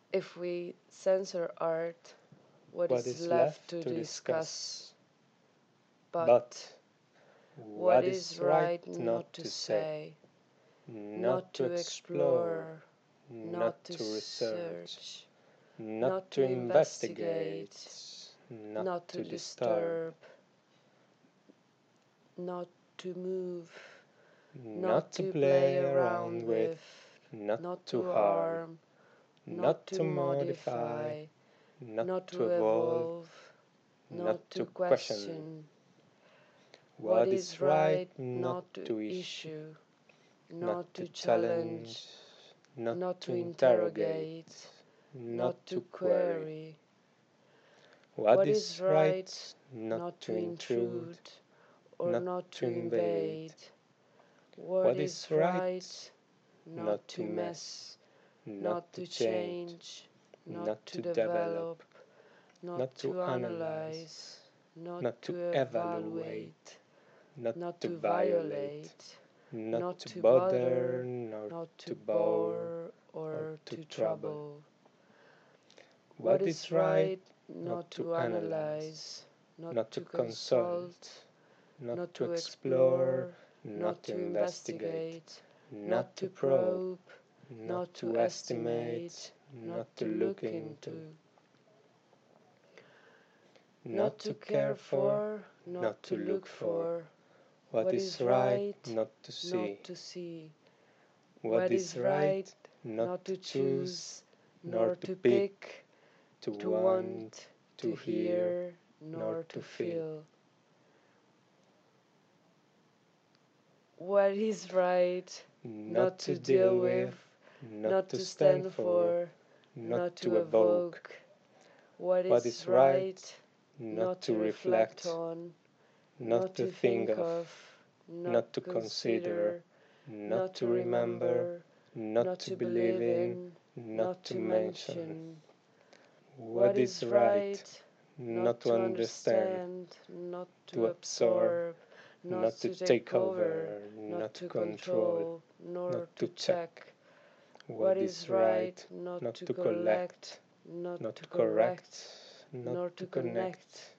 If we censor art, what is left to discuss? But what is right not to say, not to explore, not to research, not to investigate, not to disturb, not to move, not to play around with, not to harm, not to modify, not to evolve, not to question. What is right not to issue, not to challenge, not to interrogate, not to query. What is right not to intrude or not to invade. What is right not to mess, not to change, not to develop, not to analyze, not to evaluate, not to violate, not to bother, not to bore or to trouble. What is right not to analyze, not to consult, not to explore, not to investigate, not to probe, not to estimate, not to look into. Not to care for, not to look for. What is right not to see. What is right not to choose, nor to pick, to want, to hear, nor to feel. What is right not to deal with, not to stand for, not to evoke. What is right not to reflect on, not to think of, not to consider, not to remember, not to believe in, not to mention. What is right not to understand, not to absorb, not to take over, not to control, nor to check. What is right not to collect, not to correct, nor to connect.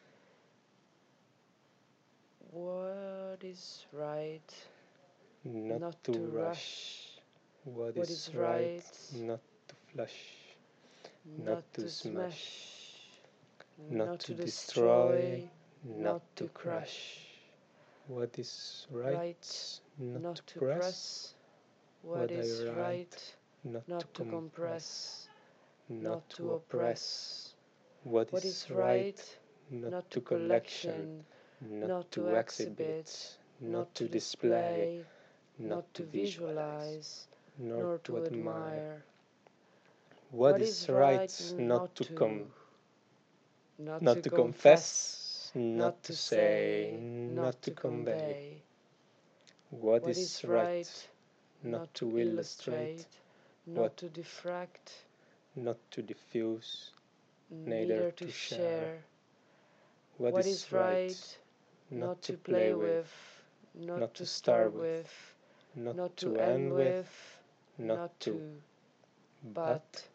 What is right not to rush. What is right not to flush, not to smash, not to destroy, not to crush. What is right not to press. What is right not to compress, not to oppress. What is right not to collection, not to exhibit, not to display, not to visualize, nor to admire. What is right not to not to confess, not to say, not to convey. What is right not to illustrate, not to diffract, not to diffuse, neither to share. What is right not to play with, not to start with, not to end with, not to, but